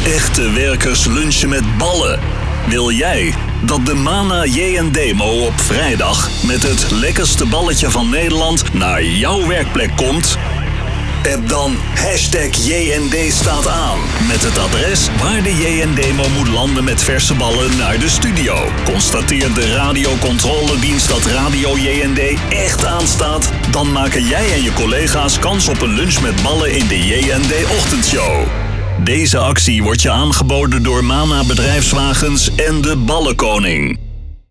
Echte werkers lunchen met ballen. Wil jij dat de Mana JND-mo op vrijdag met het lekkerste balletje van Nederland naar jouw werkplek komt? App dan #JND staat aan met het adres waar de JND-mo moet landen met verse ballen naar de studio. Constateert de radiocontroledienst dat Radio JND echt aanstaat? Dan maken jij en je collega's kans op een lunch met ballen in de JND-ochtendshow. Deze actie wordt je aangeboden door Mana Bedrijfswagens en de Ballenkoning.